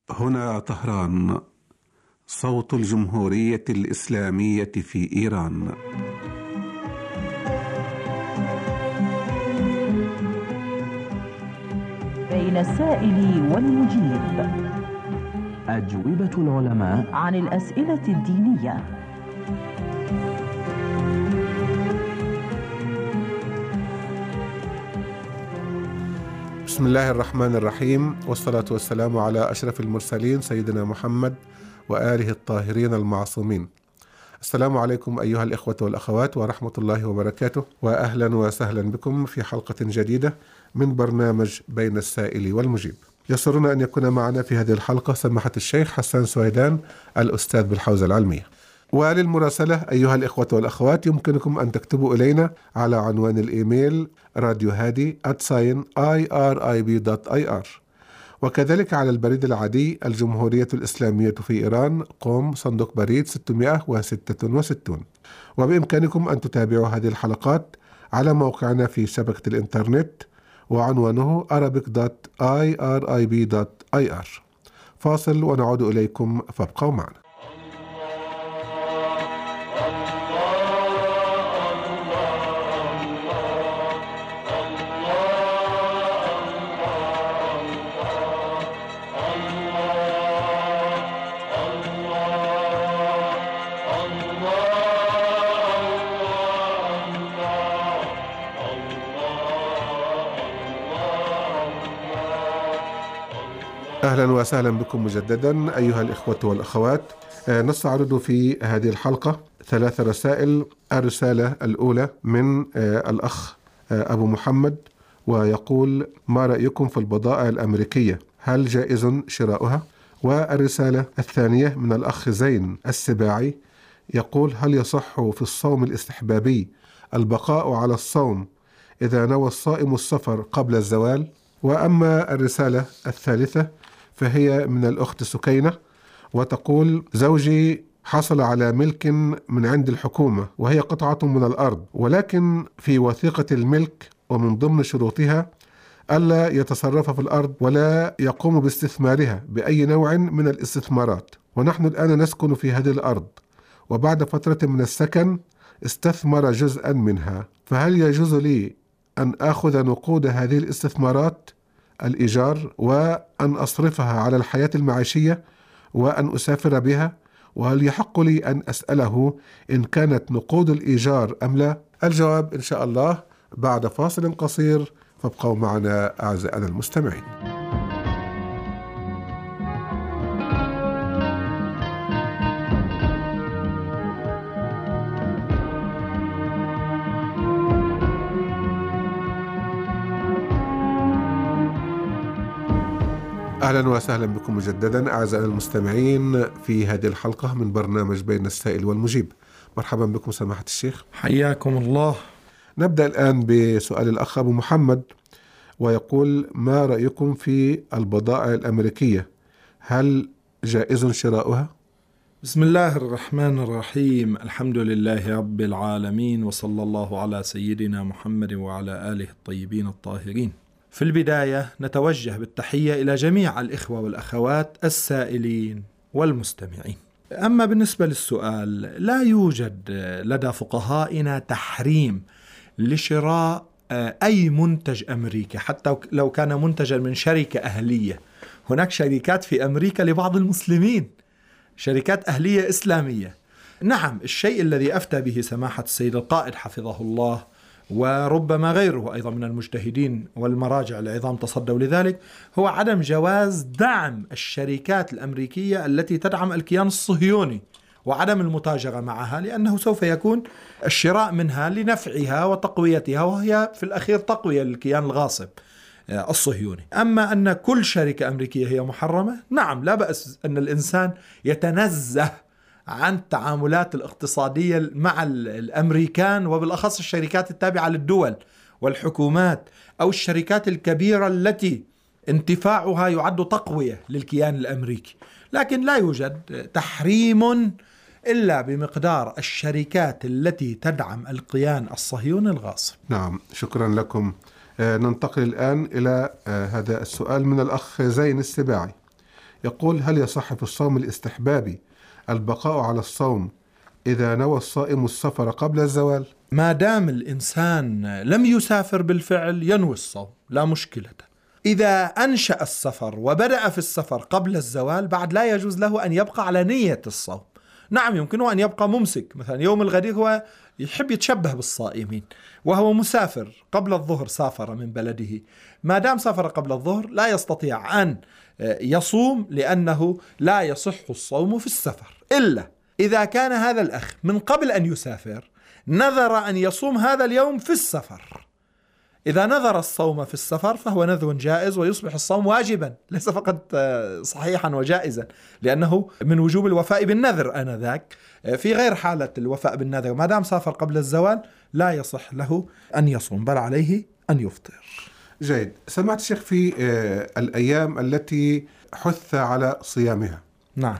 هنا طهران، صوت الجمهورية الإسلامية في إيران. بين السائل والمجيب، أجوبة العلماء عن الأسئلة الدينية. بسم الله الرحمن الرحيم، والصلاة والسلام على أشرف المرسلين سيدنا محمد وآله الطاهرين المعصومين. السلام عليكم أيها الإخوة والأخوات ورحمة الله وبركاته، وأهلا وسهلا بكم في حلقة جديدة من برنامج بين السائل والمجيب. يسرنا أن يكون معنا في هذه الحلقة سماحة الشيخ حسان سويدان الأستاذ بالحوزة العلمية. وللمراسلة أيها الإخوة والأخوات يمكنكم أن تكتبوا إلينا على عنوان الإيميل radiohadi@irib.ir، وكذلك على البريد العادي الجمهورية الإسلامية في إيران، قم صندوق بريد 666. وبإمكانكم أن تتابعوا هذه الحلقات على موقعنا في شبكة الإنترنت وعنوانه arabic.irib.ir. فاصل ونعود إليكم، فابقوا معنا. أهلا وسهلا بكم مجددا أيها الإخوة والأخوات. نستعرض في هذه الحلقة 3 رسائل. الرسالة الأولى من الأخ أبو محمد، ويقول: ما رأيكم في البضائع الأمريكية؟ هل جائز شراؤها؟ والرسالة الثانية من الأخ زين السباعي، يقول: هل يصح في الصوم الاستحبابي البقاء على الصوم إذا نوى الصائم السفر قبل الزوال؟ وأما الرسالة الثالثة فهي من الأخت سكينة، وتقول: زوجي حصل على ملك من عند الحكومة وهي قطعة من الأرض، ولكن في وثيقة الملك ومن ضمن شروطها ألا يتصرف في الأرض ولا يقوم باستثمارها بأي نوع من الاستثمارات، ونحن الآن نسكن في هذه الأرض، وبعد فترة من السكن استثمر جزءا منها، فهل يجوز لي أن أخذ نقود هذه الاستثمارات الإيجار وأن أصرفها على الحياة المعيشية وأن أسافر بها؟ وهل يحق لي أن أسأله إن كانت نقود الإيجار أم لا؟ الجواب إن شاء الله بعد فاصل قصير، فابقوا معنا أعزائنا المستمعين. أهلا وسهلا بكم مجددا أعزائنا المستمعين في هذه الحلقة من برنامج بين السائل والمجيب. مرحبا بكم سماحة الشيخ. حياكم الله. نبدأ الآن بسؤال الأخ أبو محمد، ويقول: ما رأيكم في البضائع الأمريكية؟ هل جائز شراؤها؟ بسم الله الرحمن الرحيم، الحمد لله رب العالمين، وصلى الله على سيدنا محمد وعلى آله الطيبين الطاهرين. في البداية نتوجه بالتحية إلى جميع الإخوة والأخوات السائلين والمستمعين. أما بالنسبة للسؤال، لا يوجد لدى فقهائنا تحريم لشراء أي منتج أمريكي، حتى لو كان منتجا من شركة أهلية. هناك شركات في أمريكا لبعض المسلمين، شركات أهلية إسلامية. نعم، الشيء الذي أفتى به سماحة السيد القائد حفظه الله وربما غيره أيضا من المجتهدين والمراجع العظام تصدوا لذلك، هو عدم جواز دعم الشركات الأمريكية التي تدعم الكيان الصهيوني وعدم المتاجرة معها، لأنه سوف يكون الشراء منها لنفعها وتقويتها، وهي في الأخير تقوية للكيان الغاصب الصهيوني. أما أن كل شركة أمريكية هي محرمة، نعم، لا بأس أن الإنسان يتنزه عن التعاملات الاقتصادية مع الأمريكان، وبالأخص الشركات التابعة للدول والحكومات أو الشركات الكبيرة التي انتفاعها يعد تقوية للكيان الأمريكي، لكن لا يوجد تحريم إلا بمقدار الشركات التي تدعم الكيان الصهيوني الغاصب. نعم، شكرا لكم. ننتقل الآن إلى هذا السؤال من الأخ زين السباعي، يقول: هل يصح في الصوم الاستحبابي البقاء على الصوم إذا نوى الصائم السفر قبل الزوال؟ ما دام الإنسان لم يسافر بالفعل ينوي الصوم لا مشكلة. إذا أنشأ السفر وبدأ في السفر قبل الزوال بعد لا يجوز له أن يبقى على نية الصوم. نعم يمكنه أن يبقى ممسك، مثلا يوم الغدير هو يحب يتشبه بالصائمين وهو مسافر قبل الظهر، سافر من بلده، ما دام سافر قبل الظهر لا يستطيع أن يصوم لأنه لا يصح الصوم في السفر، إلا إذا كان هذا الأخ من قبل أن يسافر نذر أن يصوم هذا اليوم في السفر. إذا نذر الصوم في السفر فهو نذر جائز ويصبح الصوم واجبا، ليس فقط صحيحا وجائزا، لأنه من وجوب الوفاء بالنذر آنذاك. في غير حالة الوفاء بالنذر ما دام سافر قبل الزوال لا يصح له أن يصوم، بل عليه أن يفطر. جيد. سمعت الشيخ في الأيام التي حث على صيامها، نعم،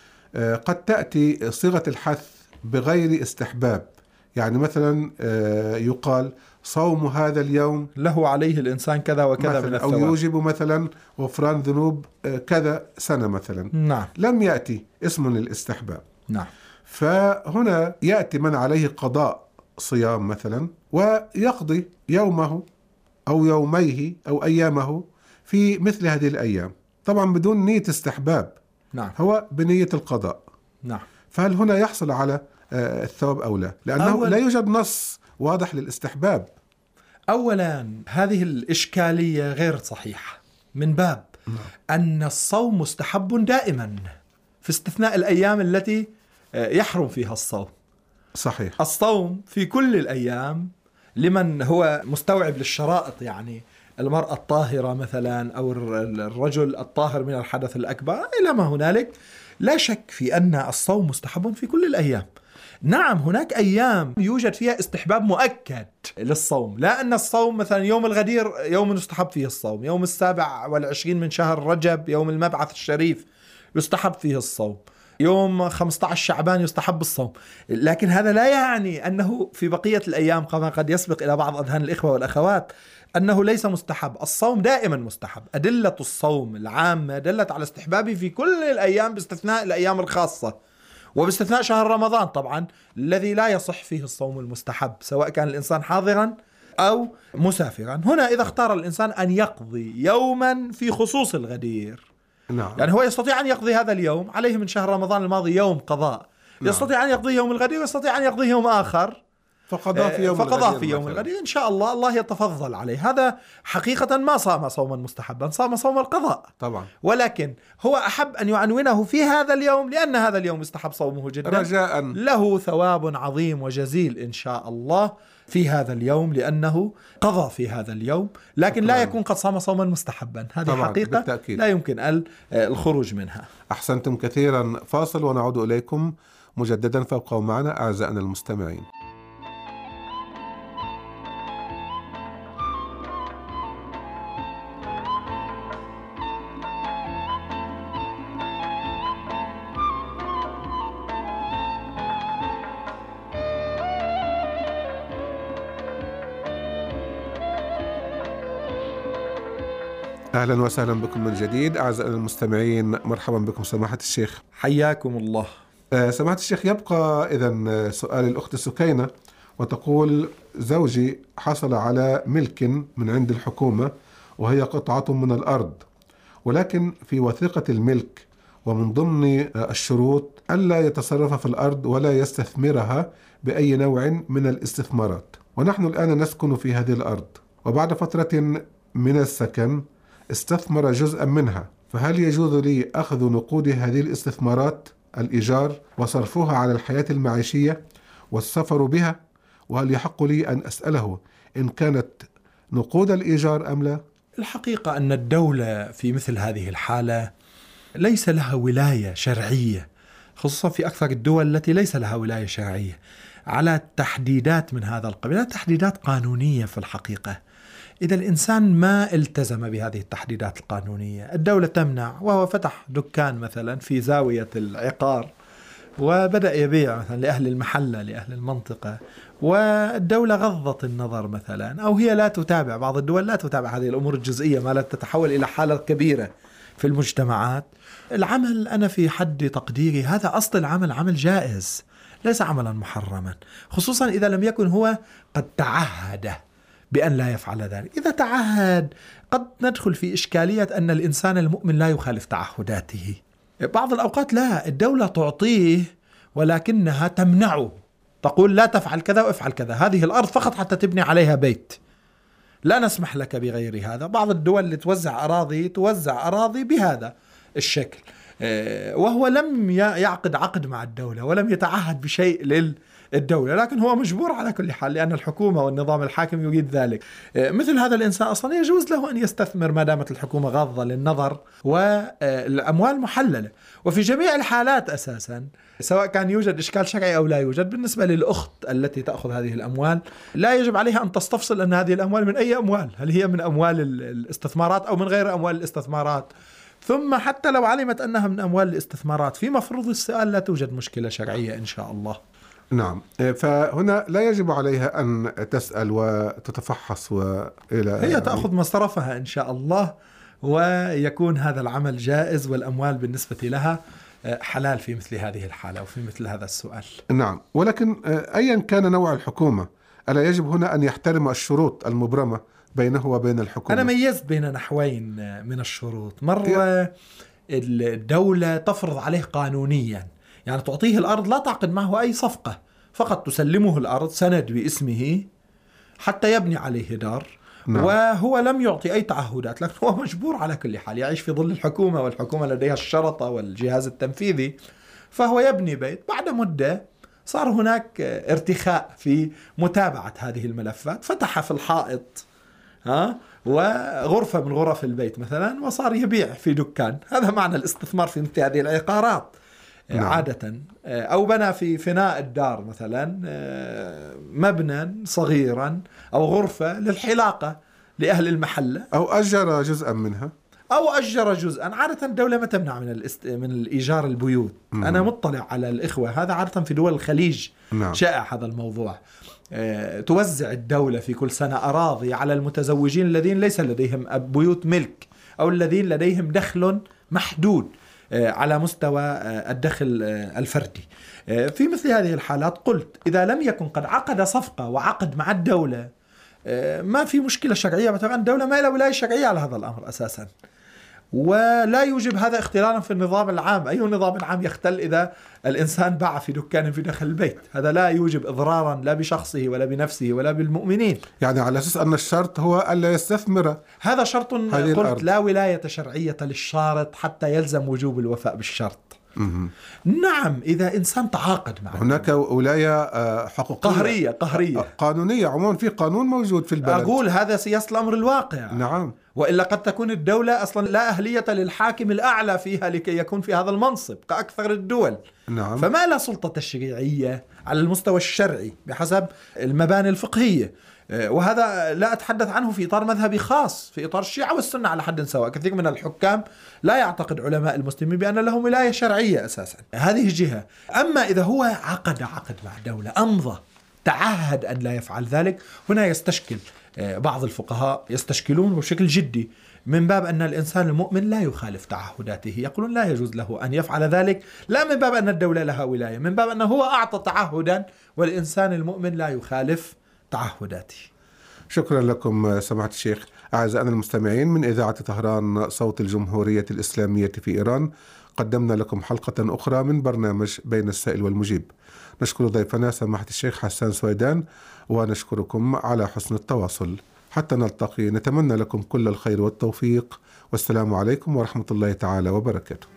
قد تأتي صيغة الحث بغير استحباب، يعني مثلا يقال صوم هذا اليوم له عليه الإنسان كذا وكذا من الثواب، أو يوجب مثلا غفران ذنوب كذا سنة مثلا. نعم. لم يأتي اسم للاستحباب. نعم. فهنا يأتي من عليه قضاء صيام مثلا ويقضي يومه أو يوميه أو أيامه في مثل هذه الأيام، طبعا بدون نية استحباب. نعم. هو بنية القضاء. نعم. فهل هنا يحصل على الثواب أو لا؟ لأنه لا يوجد نص واضح للاستحباب. أولا هذه الإشكالية غير صحيحة من باب أن الصوم مستحب دائما في استثناء الأيام التي يحرم فيها الصوم. صحيح. الصوم في كل الأيام لمن هو مستوعب للشرائط، يعني المرأة الطاهرة مثلا أو الرجل الطاهر من الحدث الأكبر إلى ما هنالك، لا شك في أن الصوم مستحب في كل الأيام. نعم هناك أيام يوجد فيها استحباب مؤكد للصوم، لا أن الصوم مثلا يوم الغدير يوم يستحب فيه الصوم، يوم 27 من شهر رجب يوم المبعث الشريف يستحب فيه الصوم، يوم 15 شعبان يستحب الصوم، لكن هذا لا يعني أنه في بقية الأيام كما قد يسبق إلى بعض أذهان الإخوة والأخوات أنه ليس مستحب. الصوم دائما مستحب، أدلة الصوم العامة دلت على استحبابه في كل الأيام باستثناء الأيام الخاصة، وباستثناء شهر رمضان طبعا الذي لا يصح فيه الصوم المستحب سواء كان الإنسان حاضرا أو مسافرا. هنا إذا اختار الإنسان أن يقضي يوما في خصوص الغدير، نعم. يعني هو يستطيع أن يقضي هذا اليوم، عليه من شهر رمضان الماضي يوم قضاء، نعم. يستطيع أن يقضي يوم الغدير ويستطيع أن يقضي يوم آخر فقضى في يوم الغدير إن شاء الله، الله يتفضل عليه. هذا حقيقة ما صام صوما مستحبا، صام صوم القضاء طبعا، ولكن هو أحب أن يعنونه في هذا اليوم لأن هذا اليوم يستحب صومه جدا، رجاء له ثواب عظيم وجزيل إن شاء الله في هذا اليوم لأنه قضى في هذا اليوم، لكن لا يكون قد صام صوما مستحبا. هذه حقيقة بالتأكيد لا يمكن الخروج منها. أحسنتم كثيرا. فاصل ونعود إليكم مجددا، فابقوا معنا أعزائنا المستمعين. أهلا وسهلا بكم من جديد أعزائنا المستمعين، مرحبا بكم سماحة الشيخ. حياكم الله. سماحة الشيخ، يبقى إذن سؤال الأخت سكينة، وتقول: زوجي حصل على ملك من عند الحكومة وهي قطعة من الأرض، ولكن في وثيقة الملك ومن ضمن الشروط ألا يتصرف في الأرض ولا يستثمرها بأي نوع من الاستثمارات، ونحن الآن نسكن في هذه الأرض، وبعد فترة من السكن استثمر جزءا منها، فهل يجوز لي أخذ نقود هذه الاستثمارات الإيجار وصرفها على الحياة المعيشية والسفر بها؟ وهل يحق لي أن أسأله إن كانت نقود الإيجار أم لا؟ الحقيقة أن الدولة في مثل هذه الحالة ليس لها ولاية شرعية، خصوصا في أكثر الدول التي ليس لها ولاية شرعية على تحديدات من هذا القبيل، تحديدات قانونية في الحقيقة. إذا الإنسان ما التزم بهذه التحديدات القانونية الدولة تمنع، وهو فتح دكان مثلا في زاوية العقار وبدأ يبيع مثلا لأهل المحلة لأهل المنطقة، والدولة غضت النظر مثلا، أو هي لا تتابع، بعض الدول لا تتابع هذه الأمور الجزئية ما لا تتحول إلى حالة كبيرة في المجتمعات. العمل أنا في حد تقديري هذا أصل العمل عمل جائز، ليس عملا محرما، خصوصا إذا لم يكن هو قد تعهد بأن لا يفعل ذلك. إذا تعهد قد ندخل في إشكالية أن الإنسان المؤمن لا يخالف تعهداته. بعض الأوقات لا، الدولة تعطيه ولكنها تمنعه، تقول لا تفعل كذا وافعل كذا، هذه الأرض فقط حتى تبني عليها بيت، لا نسمح لك بغير هذا. بعض الدول اللي توزع أراضي بهذا الشكل، وهو لم يعقد عقد مع الدولة ولم يتعهد بشيء للدولة، لكن هو مجبور على كل حال لأن الحكومة والنظام الحاكم يريد ذلك. مثل هذا الإنسان أصلا يجوز له أن يستثمر ما دامت الحكومة غاضة للنظر والأموال محللة. وفي جميع الحالات أساسا سواء كان يوجد إشكال شرعي أو لا يوجد، بالنسبة للأخت التي تأخذ هذه الأموال لا يجب عليها أن تستفصل أن هذه الأموال من أي أموال، هل هي من أموال الاستثمارات أو من غير أموال الاستثمارات. ثم حتى لو علمت أنها من أموال الاستثمارات في مفروض السؤال لا توجد مشكلة شرعية إن شاء الله. نعم، فهنا لا يجب عليها أن تسأل وتتفحص هي تأخذ مصرفها إن شاء الله، ويكون هذا العمل جائز والأموال بالنسبة لها حلال في مثل هذه الحالة وفي مثل هذا السؤال. نعم، ولكن أيا كان نوع الحكومة ألا يجب هنا أن يحترم الشروط المبرمة بينه وبين الحكومة؟ أنا ميزت بين نحوين من الشروط. مرة الدولة تفرض عليه قانونيا، يعني تعطيه الأرض لا تعقد معه أي صفقة، فقط تسلمه الأرض سند باسمه حتى يبني عليه دار. نعم. وهو لم يعطي أي تعهدات، لكن هو مجبور على كل حال يعيش في ظل الحكومة، والحكومة لديها الشرطة والجهاز التنفيذي، فهو يبني بيت. بعد مدة صار هناك ارتخاء في متابعة هذه الملفات، فتح في الحائط وغرفة من غرف البيت مثلا وصار يبيع في دكان. هذا معنى الاستثمار في مثل هذه العقارات. نعم. عادة أو بنى في فناء الدار مثلا مبنى صغيرا أو غرفة للحلاقة لأهل المحلة، أو أجر جزءا منها، أو أجر جزءا. عادة الدولة ما تمنع من الإيجار البيوت. أنا مطلع على الإخوة، هذا عادة في دول الخليج. نعم. شائع هذا الموضوع. توزع الدولة في كل سنة أراضي على المتزوجين الذين ليس لديهم بيوت ملك أو الذين لديهم دخل محدود على مستوى الدخل الفردي. في مثل هذه الحالات قلت إذا لم يكن قد عقد صفقة وعقد مع الدولة ما في مشكلة شرعية، مثلا الدولة ما لها ولاية شرعية على هذا الأمر أساسا، ولا يوجب هذا اختلالا في النظام العام. أي نظام العام يختل إذا الإنسان باع في دكان في داخل البيت؟ هذا لا يوجب إضرارا لا بشخصه ولا بنفسه ولا بالمؤمنين. يعني على أساس أن الشرط هو ألا يستثمر، هذا شرط. قلت لا ولاية شرعية للشارط حتى يلزم وجوب الوفاء بالشرط. نعم، إذا إنسان تعاقد معه هناك ولاية حقوقية قهرية قانونية. عموما في قانون موجود في البلد. أقول هذا سياسة الأمر الواقع. نعم. وإلا قد تكون الدولة أصلا لا أهلية للحاكم الأعلى فيها لكي يكون في هذا المنصب كأكثر الدول. نعم. فما لا سلطة تشريعية على المستوى الشرعي بحسب المباني الفقهية، وهذا لا أتحدث عنه في إطار مذهبي خاص، في إطار الشيعة والسنة على حد سواء. كثير من الحكام لا يعتقد علماء المسلمين بأن لهم ولاية شرعية أساسا. هذه جهة. أما إذا هو عقد مع الدولة، أمضى، تعهد أن لا يفعل ذلك، هنا يستشكل بعض الفقهاء يستشكلون بشكل جدي من باب أن الإنسان المؤمن لا يخالف تعهداته، يقولون لا يجوز له أن يفعل ذلك، لا من باب أن الدولة لها ولاية، من باب أنه هو أعطى تعهدا والإنسان المؤمن لا يخالف تعهداته. شكرا لكم سماحة الشيخ. أعزائنا المستمعين، من إذاعة طهران صوت الجمهورية الإسلامية في إيران قدمنا لكم حلقة أخرى من برنامج بين السائل والمجيب. نشكر ضيفنا سماحة الشيخ حسان سويدان، ونشكركم على حسن التواصل. حتى نلتقي، نتمنى لكم كل الخير والتوفيق، والسلام عليكم ورحمة الله تعالى وبركاته.